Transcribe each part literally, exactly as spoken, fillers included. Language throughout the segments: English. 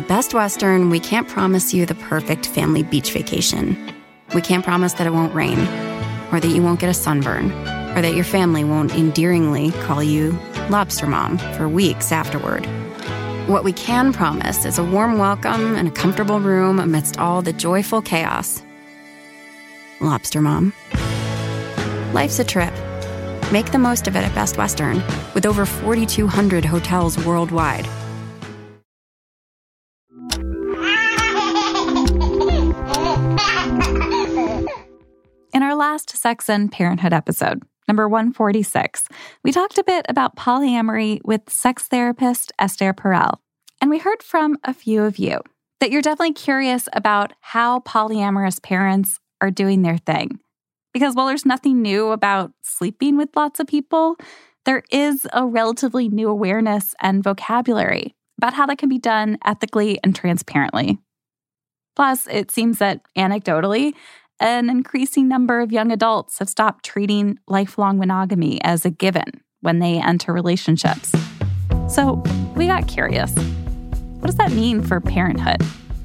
At Best Western, we can't promise you the perfect family beach vacation. We can't promise that it won't rain, or that you won't get a sunburn, or that your family won't endearingly call you Lobster Mom for weeks afterward. What we can promise is a warm welcome and a comfortable room amidst all the joyful chaos. Lobster Mom. Life's a trip. Make the most of it at Best Western, with over forty-two hundred hotels worldwide. In our last Sex and Parenthood episode, number one forty-six, we talked a bit about polyamory with sex therapist Esther Perel. And we heard from a few of you that you're definitely curious about how polyamorous parents are doing their thing. Because while there's nothing new about sleeping with lots of people, there is a relatively new awareness and vocabulary about how that can be done ethically and transparently. Plus, it seems that anecdotally, an increasing number of young adults have stopped treating lifelong monogamy as a given when they enter relationships. So we got curious. What does that mean for parenthood?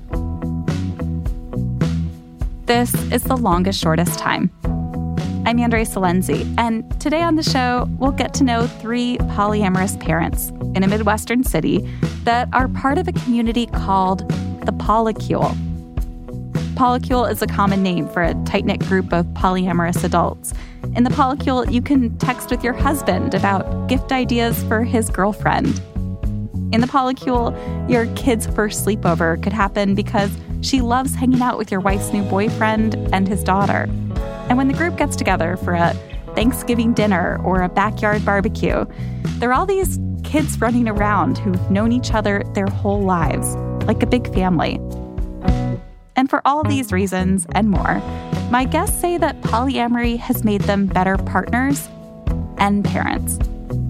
This is The Longest Shortest Time. I'm Andrea Salenzi, and today on the show, we'll get to know three polyamorous parents in a Midwestern city that are part of a community called the Polycule. Polycule is a common name for a tight-knit group of polyamorous adults. In the Polycule, you can text with your husband about gift ideas for his girlfriend. In the Polycule, your kid's first sleepover could happen because she loves hanging out with your wife's new boyfriend and his daughter. And when the group gets together for a Thanksgiving dinner or a backyard barbecue, there are all these kids running around who've known each other their whole lives, like a big family. And for all these reasons and more, my guests say that polyamory has made them better partners and parents.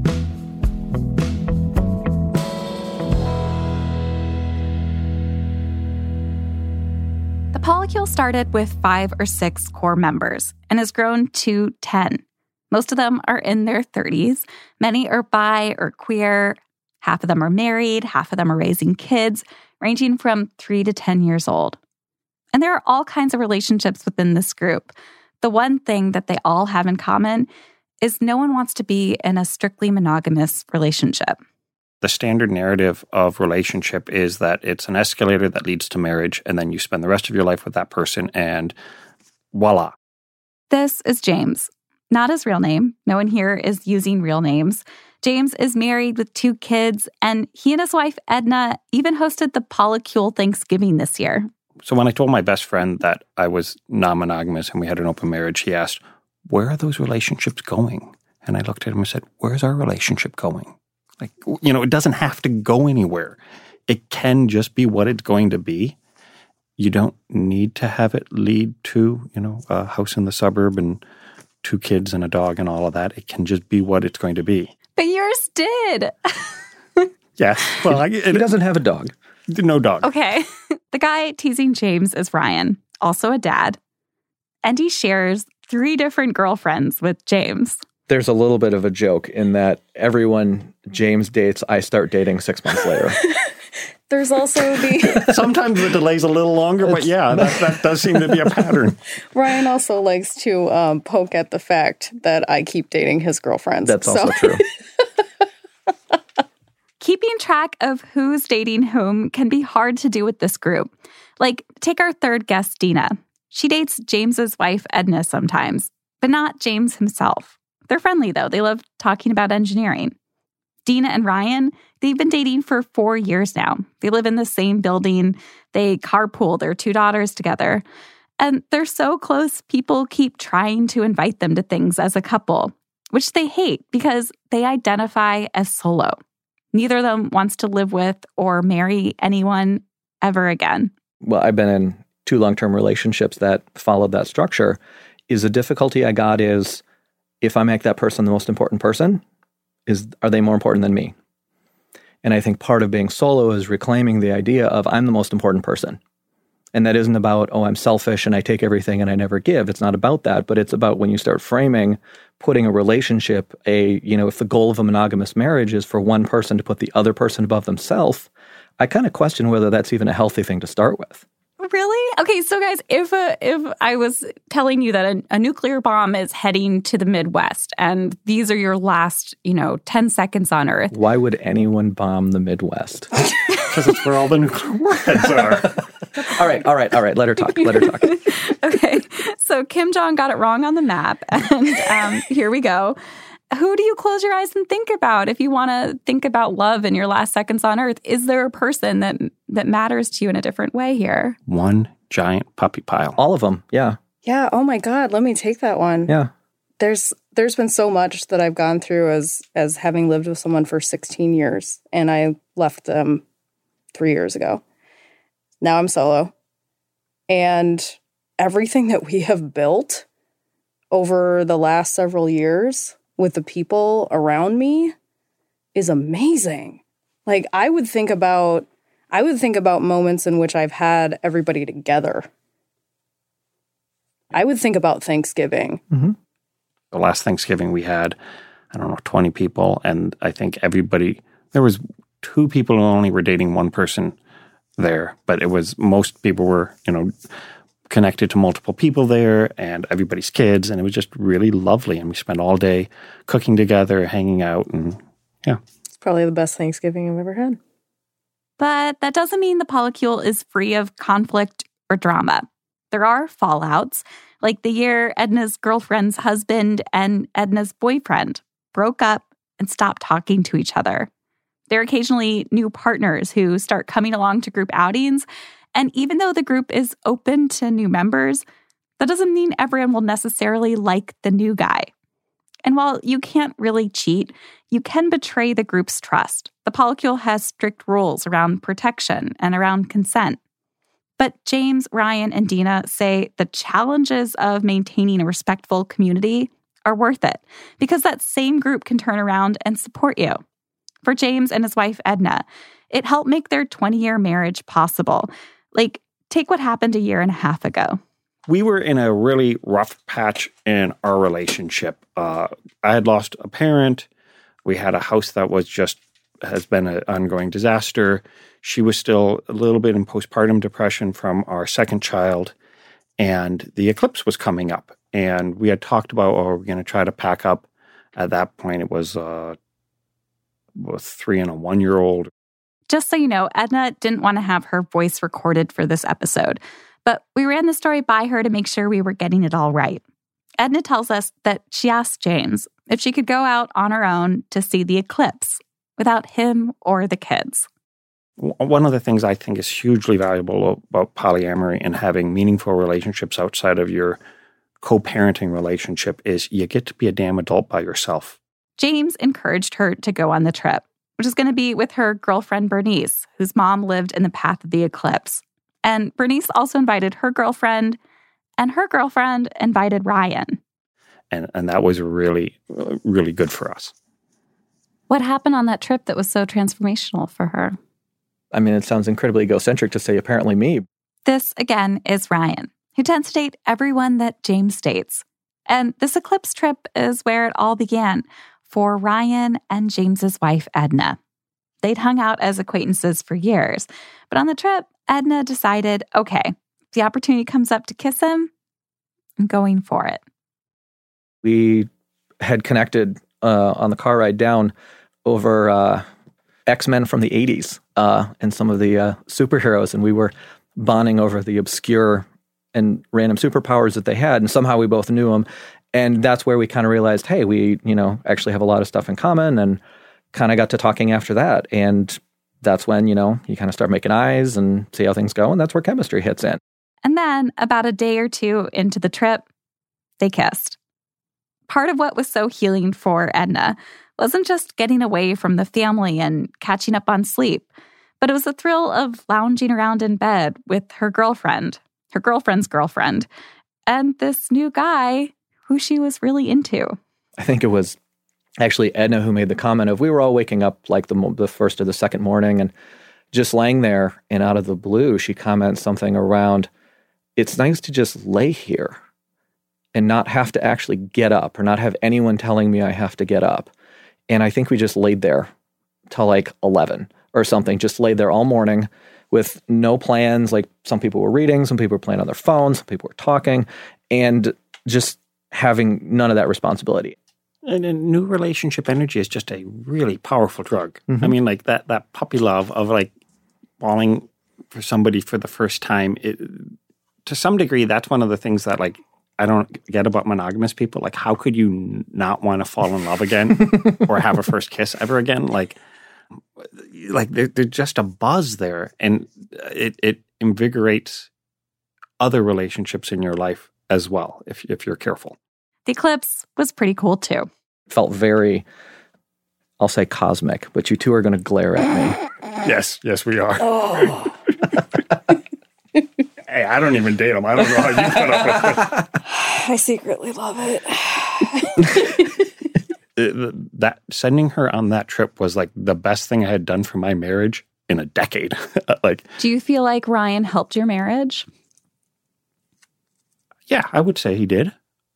The Polycule started with five or six core members and has grown to ten. Most of them are in their thirties. Many are bi or queer. Half of them are married. Half of them are raising kids, ranging from three to ten years old. And there are all kinds of relationships within this group. The one thing that they all have in common is no one wants to be in a strictly monogamous relationship. The standard narrative of relationship is that it's an escalator that leads to marriage, and then you spend the rest of your life with that person, and voila. This is James. Not his real name. No one here is using real names. James is married with two kids, and he and his wife, Edna, even hosted the Polycule Thanksgiving this year. So when I told my best friend that I was non-monogamous and we had an open marriage, he asked, where are those relationships going? And I looked at him and said, where's our relationship going? Like, you know, it doesn't have to go anywhere. It can just be what it's going to be. You don't need to have it lead to, you know, a house in the suburb and two kids and a dog and all of that. It can just be what it's going to be. But yours did. Yeah. Well, I, it, he doesn't have a dog. No dog. Okay. The guy teasing James is Ryan, also a dad. And he shares three different girlfriends with James. There's a little bit of a joke in that everyone James dates, I start dating six months later. There's also the... Sometimes the delay's a little longer, but yeah, that, that does seem to be a pattern. Ryan also likes to um, poke at the fact that I keep dating his girlfriends. That's so. also true. Keeping track of who's dating whom can be hard to do with this group. Like, take our third guest, Dina. She dates James's wife, Edna, sometimes, but not James himself. They're friendly, though. They love talking about engineering. Dina and Ryan, they've been dating for four years now. They live in the same building. They carpool their two daughters together. And they're so close, people keep trying to invite them to things as a couple, which they hate because they identify as solo. Neither of them wants to live with or marry anyone ever again. Well, I've been in two long-term relationships that followed that structure. Is the difficulty I got is if I make that person the most important person, is are they more important than me? And I think part of being solo is reclaiming the idea of I'm the most important person. And that isn't about, oh, I'm selfish and I take everything and I never give. It's not about that, but it's about when you start framing, putting a relationship, a, you know, if the goal of a monogamous marriage is for one person to put the other person above themselves, I kind of question whether that's even a healthy thing to start with. Really? Okay, so guys, if uh, if I was telling you that a, a nuclear bomb is heading to the Midwest and these are your last, you know, ten seconds on Earth. Why would anyone bomb the Midwest? Because it's where all the nuclear warheads are. all right, all right, all right. Let her talk. Let her talk. Okay, so Kim Jong got it wrong on the map, and um, here we go. Who do you close your eyes and think about if you want to think about love in your last seconds on Earth? Is there a person that that matters to you in a different way here? One giant puppy pile. All of them, yeah. Yeah, oh my God, let me take that one. Yeah. There's there's been so much that I've gone through as as having lived with someone for sixteen years, and I left them three years ago. Now I'm solo. And everything that we have built over the last several years with the people around me is amazing. Like I would think about, I would think about moments in which I've had everybody together. I would think about Thanksgiving. Mm-hmm. The last Thanksgiving we had, I don't know, twenty people. And I think everybody, there was two people who only were dating one person there. But it was, most people were, you know, connected to multiple people there and everybody's kids. And it was just really lovely. And we spent all day cooking together, hanging out. And yeah. It's probably the best Thanksgiving I've ever had. But that doesn't mean the polycule is free of conflict or drama. There are fallouts, like the year Edna's girlfriend's husband and Edna's boyfriend broke up and stopped talking to each other. There are occasionally new partners who start coming along to group outings. And even though the group is open to new members, that doesn't mean everyone will necessarily like the new guy. And while you can't really cheat, you can betray the group's trust. The polycule has strict rules around protection and around consent. But James, Ryan, and Dina say the challenges of maintaining a respectful community are worth it because that same group can turn around and support you. For James and his wife, Edna, it helped make their twenty-year marriage possible. Like, take what happened a year and a half ago. We were in a really rough patch in our relationship. Uh, I had lost a parent. We had a house that was just, has been an ongoing disaster. She was still a little bit in postpartum depression from our second child. And the eclipse was coming up. And we had talked about, oh, we're going to try to pack up. At that point, it was uh, a three and a one-year-old. Just so you know, Edna didn't want to have her voice recorded for this episode, but we ran the story by her to make sure we were getting it all right. Edna tells us that she asked James if she could go out on her own to see the eclipse without him or the kids. One of the things I think is hugely valuable about polyamory and having meaningful relationships outside of your co-parenting relationship is you get to be a damn adult by yourself. James encouraged her to go on the trip, which is going to be with her girlfriend Bernice, whose mom lived in the path of the eclipse. And Bernice also invited her girlfriend, and her girlfriend invited Ryan. And and that was really, really good for us. What happened on that trip that was so transformational for her? I mean, it sounds incredibly egocentric to say apparently me. This, again, is Ryan, who tends to date everyone that James dates. And this eclipse trip is where it all began for Ryan and James's wife, Edna. They'd hung out as acquaintances for years. But on the trip, Edna decided, okay, if the opportunity comes up to kiss him, I'm going for it. We had connected uh, on the car ride down over uh, X-Men from the eighties uh, and some of the uh, superheroes, and we were bonding over the obscure and random superpowers that they had, and somehow we both knew them. And that's where we kind of realized, hey, we, you know, actually have a lot of stuff in common, and kind of got to talking after that. And that's when, you know, you kind of start making eyes and see how things go, and that's where chemistry hits in. And then about a day or two into the trip, they kissed. Part of what was so healing for Edna wasn't just getting away from the family and catching up on sleep, but it was the thrill of lounging around in bed with her girlfriend, her girlfriend's girlfriend, and this new guy who she was really into. I think it was actually Edna who made the comment of, we were all waking up like the, the first or the second morning and just laying there, and out of the blue, she comments something around, it's nice to just lay here and not have to actually get up or not have anyone telling me I have to get up. And I think we just laid there till like eleven or something, just laid there all morning with no plans. Like some people were reading, some people were playing on their phones, some people were talking, and just having none of that responsibility. And a new relationship energy is just a really powerful drug. Mm-hmm. I mean, like that that puppy love of like falling for somebody for the first time. It, to some degree, that's one of the things that like I don't get about monogamous people. Like, how could you n- not want to fall in love again or have a first kiss ever again? Like, like there, there's just a buzz there, and it it invigorates other relationships in your life as well, if if you're careful. The eclipse was pretty cool too. Felt very, I'll say cosmic, but you two are going to glare at me. Yes, yes, we are. Oh. Hey, I don't even date him. I don't know how you put up with it. I secretly love it. it. That sending her on that trip was like the best thing I had done for my marriage in a decade. Like, do you feel like Ryan helped your marriage? Yeah, I would say he did.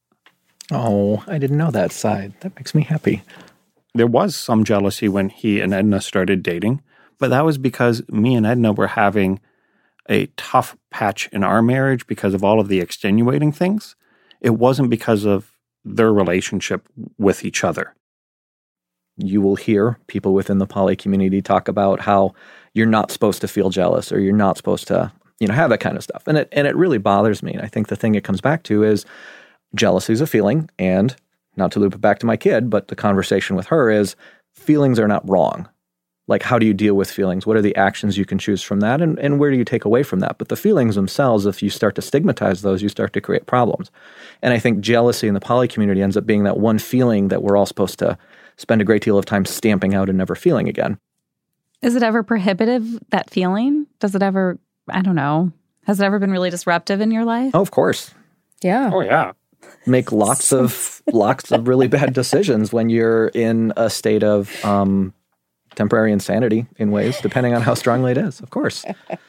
Oh, I didn't know that side. That makes me happy. There was some jealousy when he and Edna started dating, but that was because me and Edna were having a tough patch in our marriage because of all of the extenuating things. It wasn't because of their relationship with each other. You will hear people within the poly community talk about how you're not supposed to feel jealous or you're not supposed to, you know, have that kind of stuff. And it and it really bothers me. And I think the thing it comes back to is jealousy is a feeling, and not to loop it back to my kid, but the conversation with her is feelings are not wrong. Like, how do you deal with feelings? What are the actions you can choose from that? And, and where do you take away from that? But the feelings themselves, if you start to stigmatize those, you start to create problems. And I think jealousy in the poly community ends up being that one feeling that we're all supposed to spend a great deal of time stamping out and never feeling again. Is it ever prohibitive, that feeling? Does it ever, I don't know, has it ever been really disruptive in your life? Oh, of course. Yeah. Oh, yeah. Make lots of lots of really bad decisions when you're in a state of um, temporary insanity in ways, depending on how strongly it is, of course.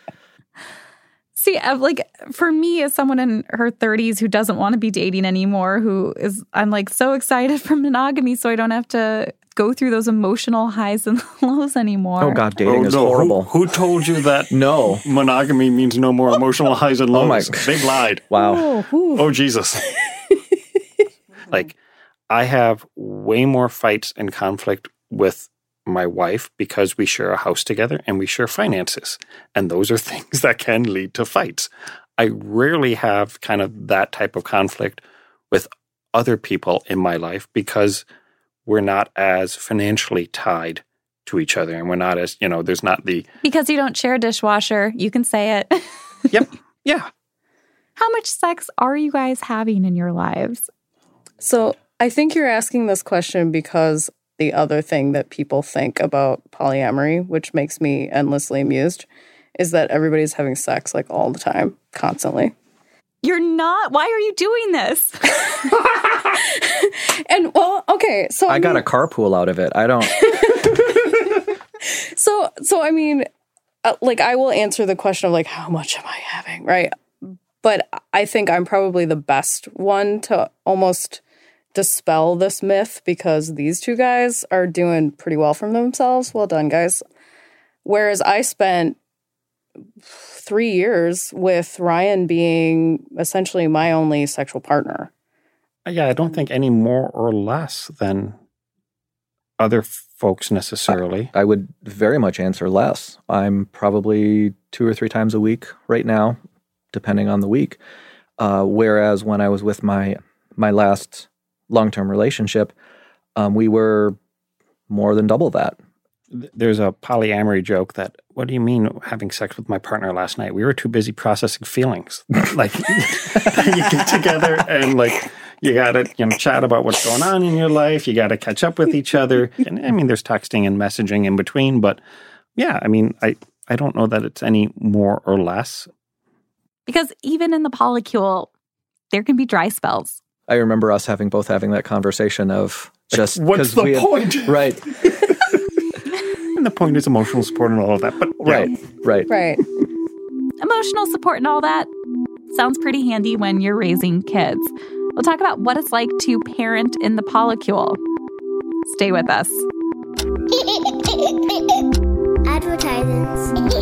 See, like for me, as someone in her thirties who doesn't want to be dating anymore, who is, I'm like so excited for monogamy so I don't have to go through those emotional highs and lows anymore. Oh, God, dating oh, is no. horrible. Who, who told you that no monogamy means no more emotional highs and lows? Oh my. They lied. Wow. Oh, oh, Jesus. Like, I have way more fights and conflict with my wife because we share a house together and we share finances. And those are things that can lead to fights. I rarely have kind of that type of conflict with other people in my life because we're not as financially tied to each other. And we're not as, you know, there's not the... Because you don't share a dishwasher. You can say it. Yep. Yeah. How much sex are you guys having in your lives? So I think you're asking this question because the other thing that people think about polyamory, which makes me endlessly amused, is that everybody's having sex like all the time, constantly. You're not. Why are you doing this? And well, okay, so I, I got mean, a carpool out of it. I don't. so so I mean, uh, like I will answer the question of like how much am I having, right? But I think I'm probably the best one to almost dispel this myth because these two guys are doing pretty well for themselves. Well done, guys. Whereas I spent three years with Ryan being essentially my only sexual partner. Yeah, I don't think any more or less than other folks necessarily. I, I would very much answer less. I'm probably two or three times a week right now, depending on the week. Uh, whereas when I was with my my last long-term relationship, um, we were more than double that. There's a polyamory joke that, what do you mean having sex with my partner last night? We were too busy processing feelings. Like, you get together and like, you got to you know, chat about what's going on in your life. You got to catch up with each other. And I mean, there's texting and messaging in between. But yeah, I mean, I, I don't know that it's any more or less. Because even in the polycule, there can be dry spells. I remember us having both having that conversation of just... What's the we had, point? Right. And the point is emotional support and all of that. But yeah. Right, right. Right. Emotional support and all that sounds pretty handy when you're raising kids. We'll talk about what it's like to parent in the polycule. Stay with us. Advertisements.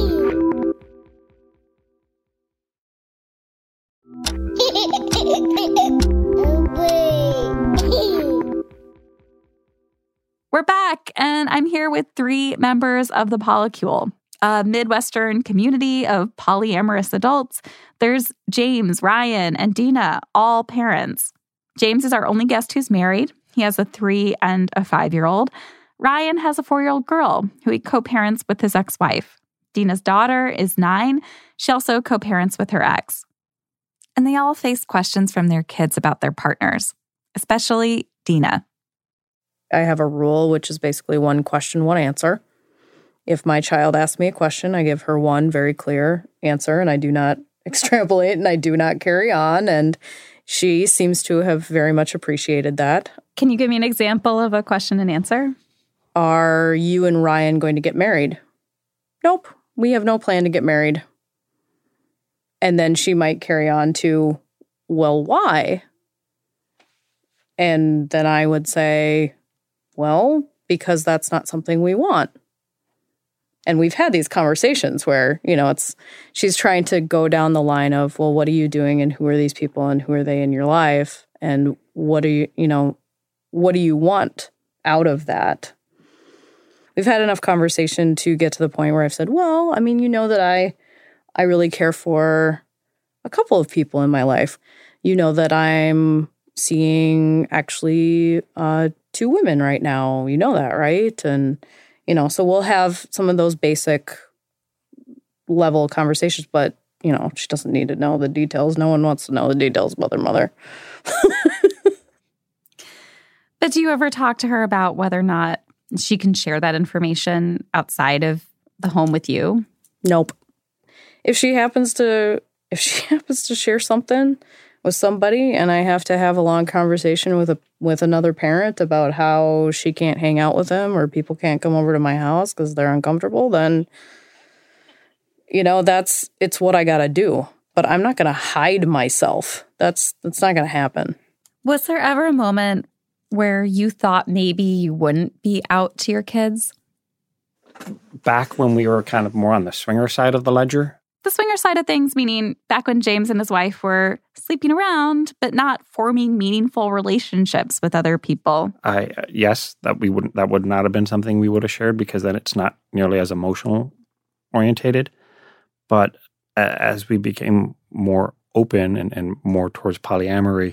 We're back, and I'm here with three members of the Polycule, a Midwestern community of polyamorous adults. There's James, Ryan, and Dina, all parents. James is our only guest who's married. He has a three and a five-year-old. Ryan has a four-year-old girl who he co-parents with his ex-wife. Dina's daughter is nine. She also co-parents with her ex. And they all face questions from their kids about their partners, especially Dina. I have a rule, which is basically one question, one answer. If my child asks me a question, I give her one very clear answer, and I do not extrapolate, and I do not carry on. And she seems to have very much appreciated that. Can you give me an example of a question and answer? Are you and Ryan going to get married? Nope. We have no plan to get married. And then she might carry on to, well, why? And then I would say, well, because that's not something we want. And we've had these conversations where, you know, it's she's trying to go down the line of, well, what are you doing and who are these people and who are they in your life? And what do you, you know, what do you want out of that? We've had enough conversation to get to the point where I've said, well, I mean, you know that I, I really care for a couple of people in my life. You know that I'm seeing actually uh, two women right now. You know that, right? And, you know, so we'll have some of those basic level conversations, but, you know, she doesn't need to know the details. No one wants to know the details about their mother. But do you ever talk to her about whether or not she can share that information outside of the home with you? Nope. If she happens to, if she happens to share something with somebody and I have to have a long conversation with a with another parent about how she can't hang out with them or people can't come over to my house because they're uncomfortable, then, you know, that's, it's what I got to do. But I'm not going to hide myself. That's, that's not going to happen. Was there ever a moment where you thought maybe you wouldn't be out to your kids? Back when we were kind of more on the swinger side of the ledger. The swinger side of things, meaning back when James and his wife were sleeping around, but not forming meaningful relationships with other people. I uh, yes, that we wouldn't. That would not have been something we would have shared because then it's not nearly as emotional orientated. But uh, as we became more open and, and more towards polyamory,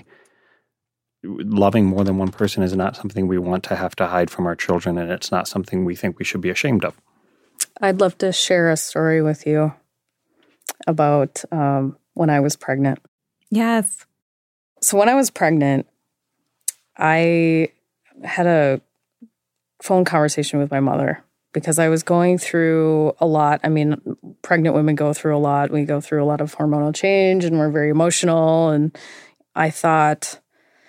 loving more than one person is not something we want to have to hide from our children, and it's not something we think we should be ashamed of. I'd love to share a story with you about um, when I was pregnant. Yes. So when I was pregnant, I had a phone conversation with my mother because I was going through a lot. I mean, pregnant women go through a lot. We go through a lot of hormonal change and we're very emotional. And I thought,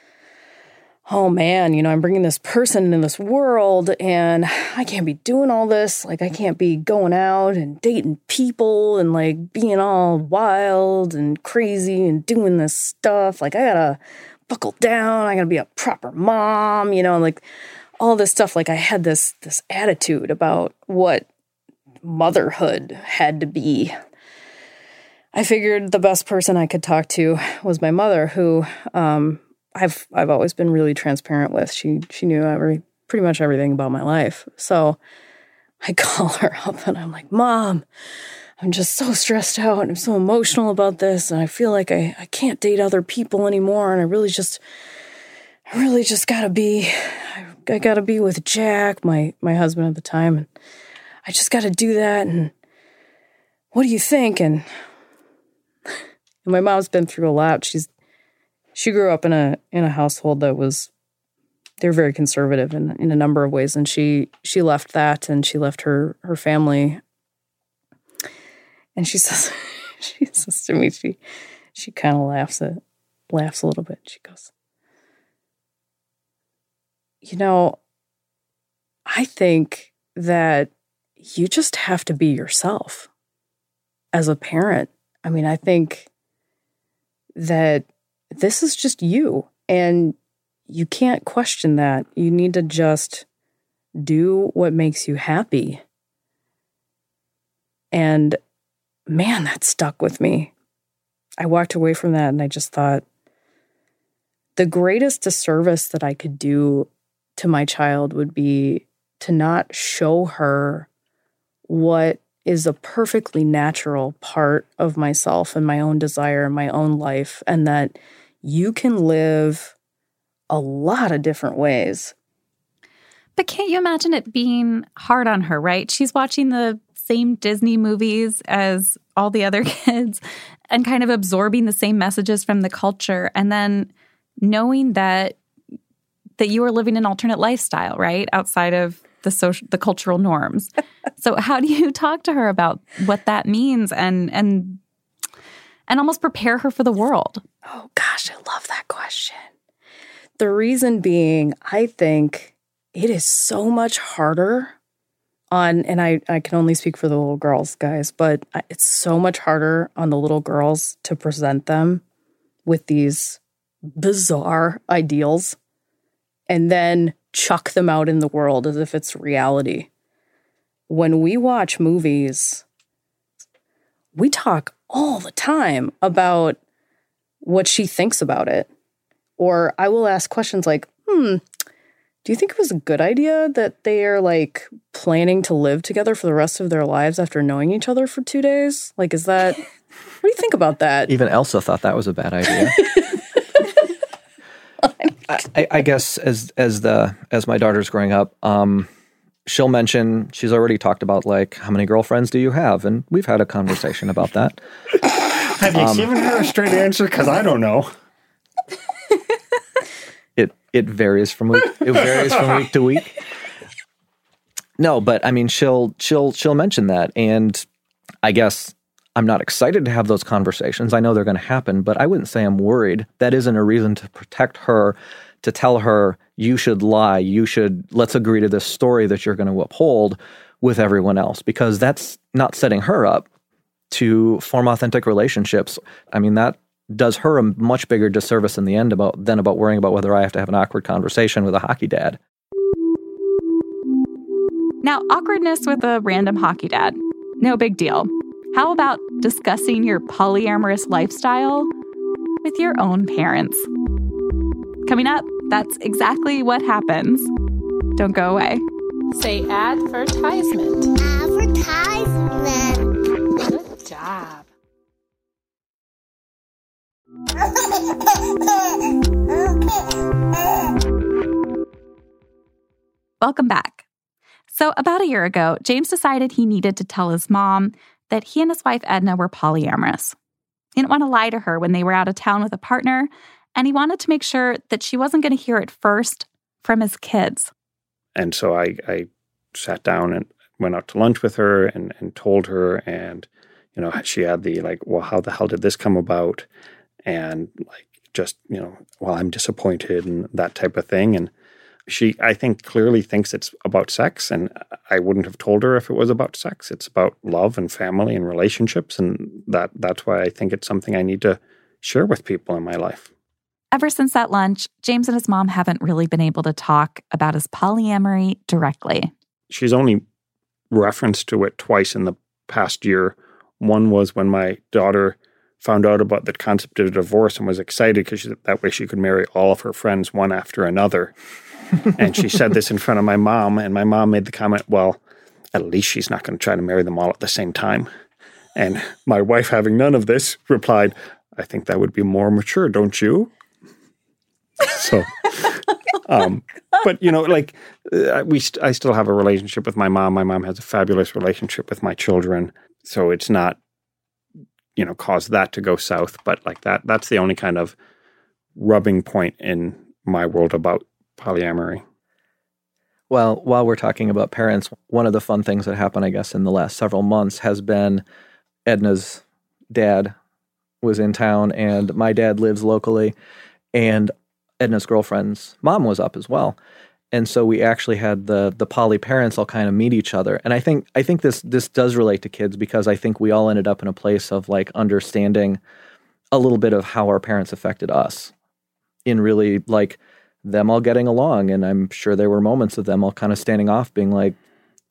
oh man, you know, I'm bringing this person into this world and I can't be doing all this. Like, I can't be going out and dating people and like being all wild and crazy and doing this stuff. Like, I gotta buckle down. I gotta be a proper mom, you know, like all this stuff. Like, I had this, this attitude about what motherhood had to be. I figured the best person I could talk to was my mother, who, um, I've I've always been really transparent with. She she knew every pretty much everything about my life. So I call her up and I'm like, Mom, I'm just so stressed out and I'm so emotional about this and I feel like I, I can't date other people anymore and I really just I really just gotta be I, I gotta be with Jack, my my husband at the time, and I just gotta do that, and what do you think? And, and my mom's been through a lot. She's She grew up in a in a household that was, they're very conservative in, in a number of ways. And she she left that and she left her her family. And she says she says to me, she she kind of laughs at laughs a little bit. She goes, you know, I think that you just have to be yourself as a parent. I mean, I think that this is just you, and you can't question that. You need to just do what makes you happy. And man, that stuck with me. I walked away from that and I just thought, the greatest disservice that I could do to my child would be to not show her what is a perfectly natural part of myself and my own desire and my own life, and that you can live a lot of different ways. But can't you imagine it being hard on her, right? She's watching the same Disney movies as all the other kids and kind of absorbing the same messages from the culture, and then knowing that that you are living an alternate lifestyle, right? Outside of the social, the cultural norms. So how do you talk to her about what that means and and and almost prepare her for the world? Oh gosh, I love that question. The reason being, I think it is so much harder on, and I, I can only speak for the little girls, guys, but it's so much harder on the little girls to present them with these bizarre ideals and then chuck them out in the world as if it's reality. When we watch movies, we talk all the time about what she thinks about it. Or I will ask questions like, hmm, do you think it was a good idea that they are like planning to live together for the rest of their lives after knowing each other for two days? Like, is that, what do you think about that? Even Elsa thought that was a bad idea. I, I guess as as the as my daughter's growing up, um, she'll mention, she's already talked about like, how many girlfriends do you have? And we've had a conversation about that. Have you um, given her a straight answer? Because I don't know. It it varies from week it varies from week to week. No, but I mean she'll she'll she'll mention that, and I guess I'm not excited to have those conversations. I know they're going to happen, but I wouldn't say I'm worried. That isn't a reason to protect her, to tell her, you should lie, you should, let's agree to this story that you're going to uphold with everyone else, because that's not setting her up to form authentic relationships. I mean, that does her a much bigger disservice in the end about than about worrying about whether I have to have an awkward conversation with a hockey dad. Now, awkwardness with a random hockey dad, no big deal. How about discussing your polyamorous lifestyle with your own parents? Coming up, that's exactly what happens. Don't go away. Say advertisement. Advertisement. Good job. Welcome back. So about a year ago, James decided he needed to tell his mom that he and his wife Edna were polyamorous. He didn't want to lie to her when they were out of town with a partner, and he wanted to make sure that she wasn't going to hear it first from his kids. And so I, I sat down and went out to lunch with her and, and told her, and, you know, she had the like, well, how the hell did this come about? And like, just, you know, well, I'm disappointed and that type of thing. And she, I think, clearly thinks it's about sex, and I wouldn't have told her if it was about sex. It's about love and family and relationships, and that that's why I think it's something I need to share with people in my life. Ever since that lunch, James and his mom haven't really been able to talk about his polyamory directly. She's only referenced to it twice in the past year. One was when my daughter found out about the concept of divorce and was excited because that way she could marry all of her friends one after another. And she said this in front of my mom, and my mom made the comment, well, at least she's not going to try to marry them all at the same time. And my wife, having none of this, replied, I think that would be more mature, don't you? So, um, but, you know, like, uh, we, st- I still have a relationship with my mom. My mom has a fabulous relationship with my children. So it's not, you know, caused that to go south. But like that, that's the only kind of rubbing point in my world about polyamory. Well, while we're talking about parents, one of the fun things that happened, I guess, in the last several months has been Edna's dad was in town, and my dad lives locally, and Edna's girlfriend's mom was up as well. And so we actually had the the poly parents all kind of meet each other. And I think I think this this does relate to kids, because I think we all ended up in a place of like understanding a little bit of how our parents affected us in really like them all getting along. And I'm sure there were moments of them all kind of standing off being like,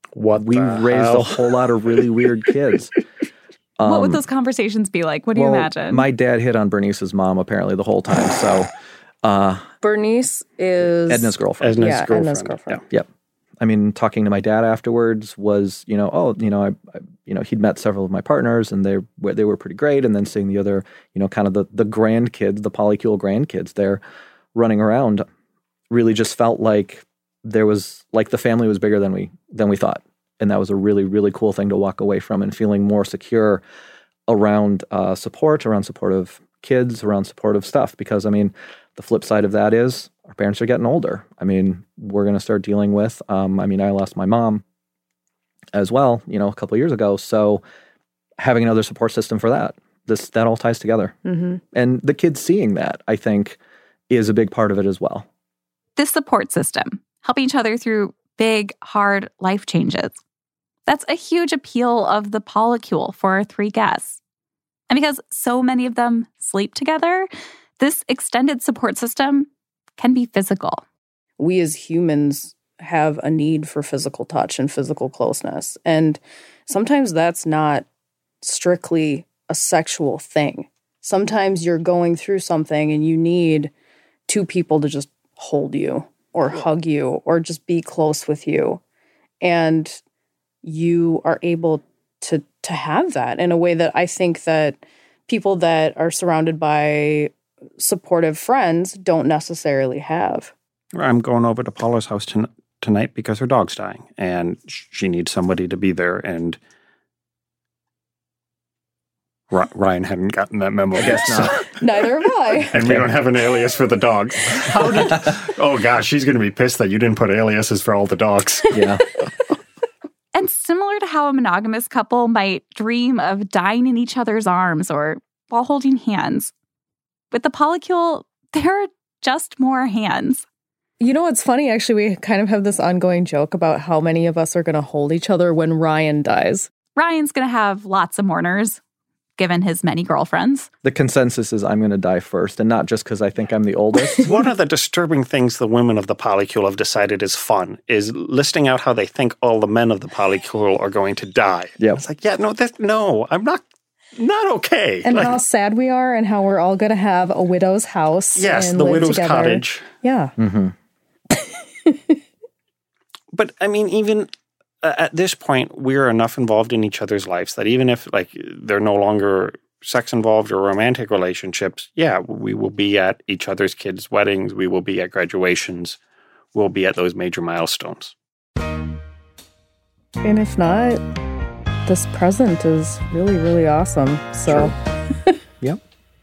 What we the raised hell? a whole lot of really weird kids. Um, what would those conversations be like? What do well, you imagine? My dad hit on Bernice's mom apparently the whole time. So uh, Bernice is Edna's girlfriend. Edna's yeah, girlfriend. Edna's girlfriend. Yeah. Yep. I mean, talking to my dad afterwards was, you know, oh, you know, I, I you know, he'd met several of my partners and they they were pretty great. And then seeing the other, you know, kind of the the grandkids, the polycule grandkids there running around, really just felt like there was like the family was bigger than we than we thought. And that was a really, really cool thing to walk away from and feeling more secure around uh, support, around supportive kids, around supportive stuff. Because, I mean, the flip side of that is our parents are getting older. I mean, we're going to start dealing with, um, I mean, I lost my mom as well, you know, a couple of years ago. So having another support system for that, this that all ties together. Mm-hmm. And the kids seeing that, I think, is a big part of it as well. This support system, helping each other through big, hard life changes. That's a huge appeal of the polycule for our three guests. And because so many of them sleep together, this extended support system can be physical. We as humans have a need for physical touch and physical closeness. And sometimes that's not strictly a sexual thing. Sometimes you're going through something and you need two people to just hold you or hug you or just be close with you. And you are able to to have that in a way that I think that people that are surrounded by supportive friends don't necessarily have. I'm going over to Paula's house ton- tonight because her dog's dying, and she needs somebody to be there. And R- Ryan hadn't gotten that memo. I guess not. Neither have I. And we don't have an alias for the dogs. How did? Oh gosh, she's going to be pissed that you didn't put aliases for all the dogs. Yeah. And similar to how a monogamous couple might dream of dying in each other's arms or while holding hands, with the polycule, there are just more hands. You know what's funny? Actually, we kind of have this ongoing joke about how many of us are going to hold each other when Ryan dies. Ryan's going to have lots of mourners, given his many girlfriends. The consensus is I'm going to die first, and not just because I think I'm the oldest. One of the disturbing things the women of the polycule have decided is fun is listing out how they think all the men of the polycule are going to die. Yeah. It's like, yeah, no, that, no, I'm not, not okay. And like, how sad we are and how we're all going to have a widow's house. yes, and the live widow's together. cottage. Yeah. Mm-hmm. But I mean, even uh, at this point, we're enough involved in each other's lives that even if like they're no longer sex involved or romantic relationships, yeah, we will be at each other's kids' weddings. We will be at graduations. We'll be at those major milestones. And if not, this present is really, really awesome. So, Yep.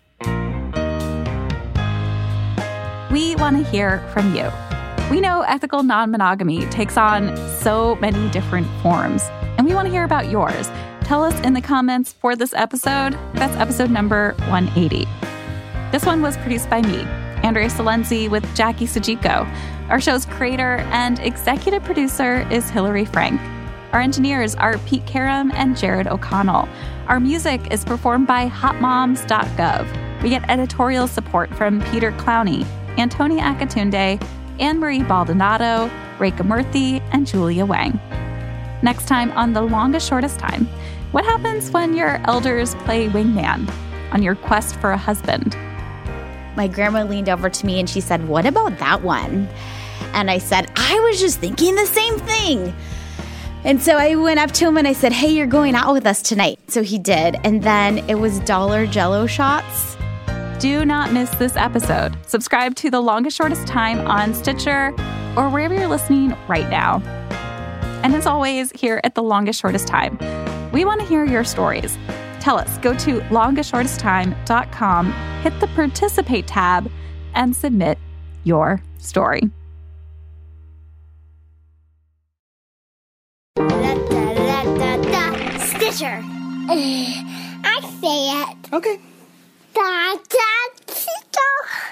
We want to hear from you. We know ethical non-monogamy takes on so many different forms, and we want to hear about yours. Tell us in the comments for this episode. That's episode number one eighty. This one was produced by me, Andrea Salenzi, with Jackie Sujiko. Our show's creator and executive producer is Hillary Frank. Our engineers are Pete Karam and Jared O'Connell. Our music is performed by hot moms dot gov. We get editorial support from Peter Clowney, Antonia Akatunde, Anne-Marie Baldonado, Rekha Murthy, and Julia Wang. Next time on The Longest Shortest Time, what happens when your elders play wingman on your quest for a husband? My grandma leaned over to me and she said, "What about that one?" And I said, "I was just thinking the same thing." And so I went up to him and I said, "Hey, you're going out with us tonight." So he did. And then it was dollar Jell-O shots. Do not miss this episode. Subscribe to The Longest Shortest Time on Stitcher or wherever you're listening right now. And as always, here at The Longest Shortest Time, we want to hear your stories. Tell us. Go to longest shortest time dot com, hit the Participate tab, and submit your story. Da, da, da, da, da. Stitcher. I say it. okay. Da, da, Stitcher.